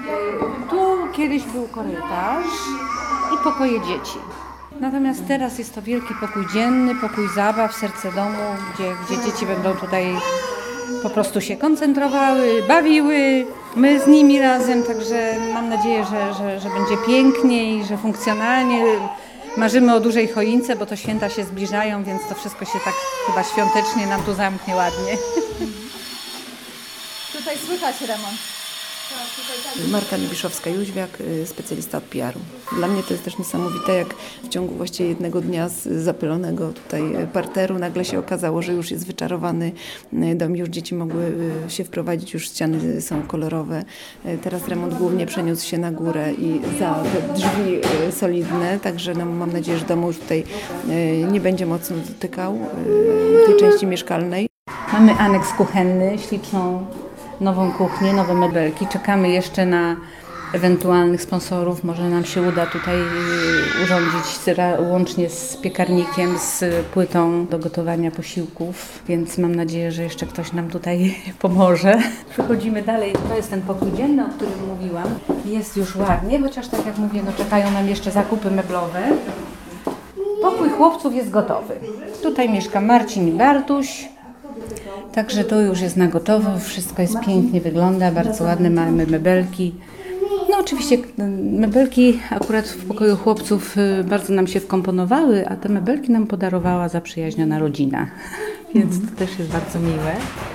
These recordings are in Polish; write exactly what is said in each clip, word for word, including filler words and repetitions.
Tu kiedyś był korytarz i pokoje dzieci. Natomiast teraz jest to wielki pokój dzienny, pokój zabaw, serce domu, gdzie, gdzie dzieci będą tutaj po prostu się koncentrowały, bawiły, my z nimi razem, także mam nadzieję, że, że, że będzie pięknie i że funkcjonalnie. Marzymy o dużej choince, bo to święta się zbliżają, więc to wszystko się tak chyba świątecznie nam tu zamknie ładnie. Tutaj słychać remont. Marta Libiszowska-Jóźwiak, specjalista od P R u. Dla mnie to jest też niesamowite, jak w ciągu właściwie jednego dnia z zapylonego tutaj parteru nagle się okazało, że już jest wyczarowany dom, już dzieci mogły się wprowadzić, już ściany są kolorowe. Teraz remont głównie przeniósł się na górę i za te drzwi solidne, także no, mam nadzieję, że domu już tutaj nie będzie mocno dotykał tej części mieszkalnej. Mamy aneks kuchenny, śliczną nową kuchnię, nowe mebelki. Czekamy jeszcze na ewentualnych sponsorów. Może nam się uda tutaj urządzić łącznie z piekarnikiem, z płytą do gotowania posiłków, więc mam nadzieję, że jeszcze ktoś nam tutaj pomoże. Przechodzimy dalej. To jest ten pokój dzienny, o którym mówiłam. Jest już ładnie, chociaż tak jak mówię, no czekają nam jeszcze zakupy meblowe. Pokój chłopców jest gotowy. Tutaj mieszka Marcin i Bartuś. Także to już jest na gotowo, wszystko jest pięknie, wygląda, bardzo ładne, mamy mebelki. No oczywiście mebelki akurat w pokoju chłopców bardzo nam się wkomponowały, a te mebelki nam podarowała zaprzyjaźniona rodzina, więc to też jest bardzo miłe.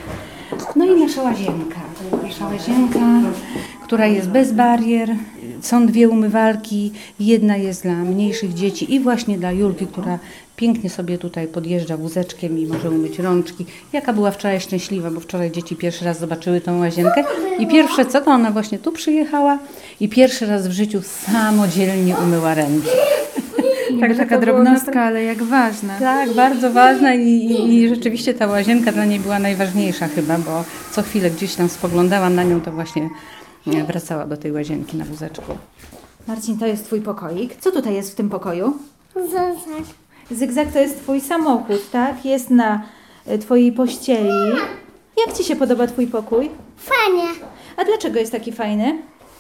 No i nasza łazienka, nasza łazienka, która jest bez barier. Są dwie umywalki, jedna jest dla mniejszych dzieci i właśnie dla Julki, która pięknie sobie tutaj podjeżdża wózeczkiem i może umyć rączki. Jaka była wczoraj szczęśliwa, bo wczoraj dzieci pierwszy raz zobaczyły tą łazienkę i pierwsze co, to ona właśnie tu przyjechała i pierwszy raz w życiu samodzielnie umyła ręce. Tak, taka drobnostka, ale jak ważna. Tak, bardzo ważna i, i, i rzeczywiście ta łazienka dla niej była najważniejsza chyba, bo co chwilę gdzieś tam spoglądałam na nią, to właśnie wracała do tej łazienki na wózeczku. Marcin, to jest twój pokoik. Co tutaj jest w tym pokoju? Zygzak. Zygzak to jest twój samochód, tak? Jest na twojej pościeli. Jak ci się podoba twój pokój? Fajnie. A dlaczego jest taki fajny?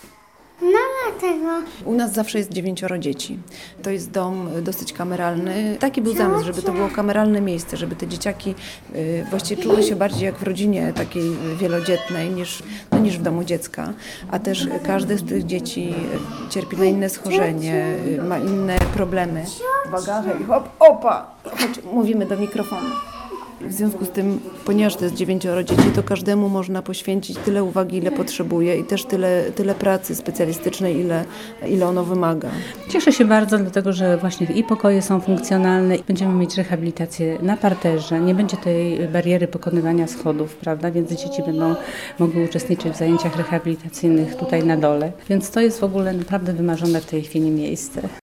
No dlatego. U nas zawsze jest dziewięcioro dzieci. To jest dom dosyć kameralny. Taki był zamysł, żeby to było kameralne miejsce, żeby te dzieciaki y, właściwie czuły się bardziej jak w rodzinie takiej wielodzietnej niż, no, niż w domu dziecka. A też każde z tych dzieci cierpi na inne schorzenie, y, ma inne problemy. Uwaga, hej, hop, opa! Chodź, mówimy do mikrofonu. W związku z tym, ponieważ to jest dziewięcioro dzieci, to każdemu można poświęcić tyle uwagi, ile potrzebuje i też tyle, tyle pracy specjalistycznej, ile, ile ono wymaga. Cieszę się bardzo, dlatego że właśnie i pokoje są funkcjonalne. Będziemy mieć rehabilitację na parterze, nie będzie tej bariery pokonywania schodów, prawda? Więc dzieci będą mogły uczestniczyć w zajęciach rehabilitacyjnych tutaj na dole. Więc to jest w ogóle naprawdę wymarzone w tej chwili miejsce.